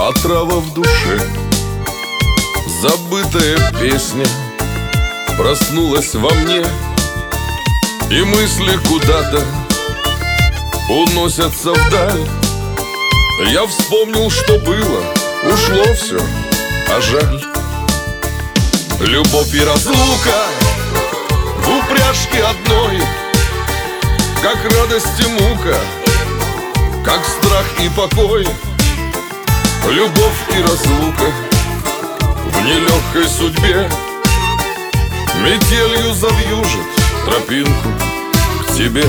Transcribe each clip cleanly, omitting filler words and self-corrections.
отрава в душе. Забытая песня проснулась во мне, и мысли куда-то уносятся вдаль. Я вспомнил, что было, ушло все, а жаль. Любовь и разлука в упряжке одной, как радость и мука, как страх и покой. Любовь и разлука в нелегкой судьбе метелью завьюжит тропинку к тебе.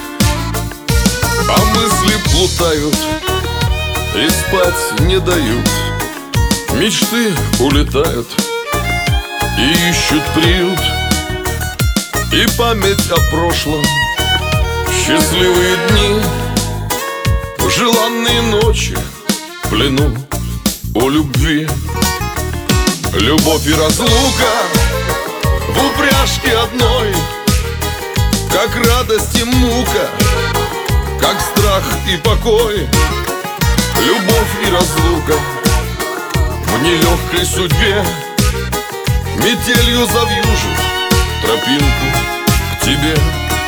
А мысли плутают и спать не дают, мечты улетают и ищут приют. И память о прошлом, счастливые дни, желанные ночи в плену у любви. Любовь и разлука в упряжке одной, как радость и мука, как страх и покой. Любовь и разлука в нелегкой судьбе метелью завьюжит тропинку к тебе.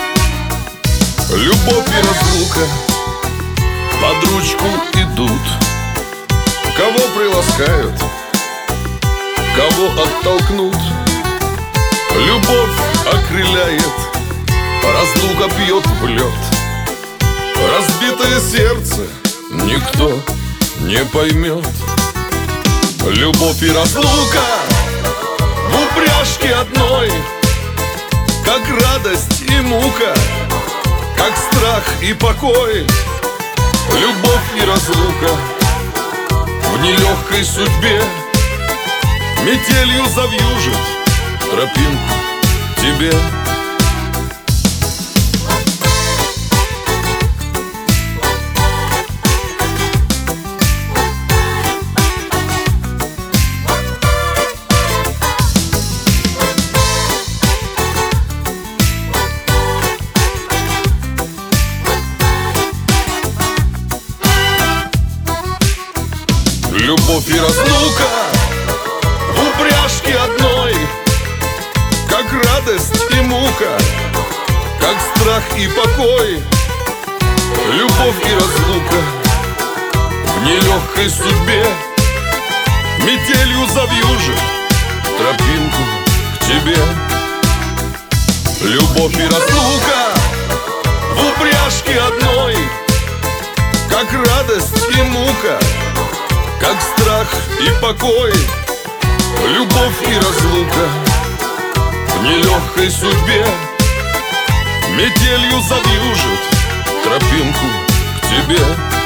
Любовь и разлука под ручку идут, кого приласкают, кого оттолкнут. Любовь окрыляет, разлука бьет в лед. Разбитое сердце никто не поймет. Любовь и разлука в упряжке одной, как радость и мука, как страх и покой. Любовь и разлука в нелегкой судьбе метелью завьюжит тропинку к тебе. Любовь и разлука в упряжке одной, как радость и мука, как страх и покой. Любовь и разлука в нелегкой судьбе метелью завьюжит тропинку к тебе. Любовь и разлука в упряжке одной, как радость и мука, как страх и покой. Любовь и разлука в нелегкой судьбе метелью завьюжит тропинку к тебе.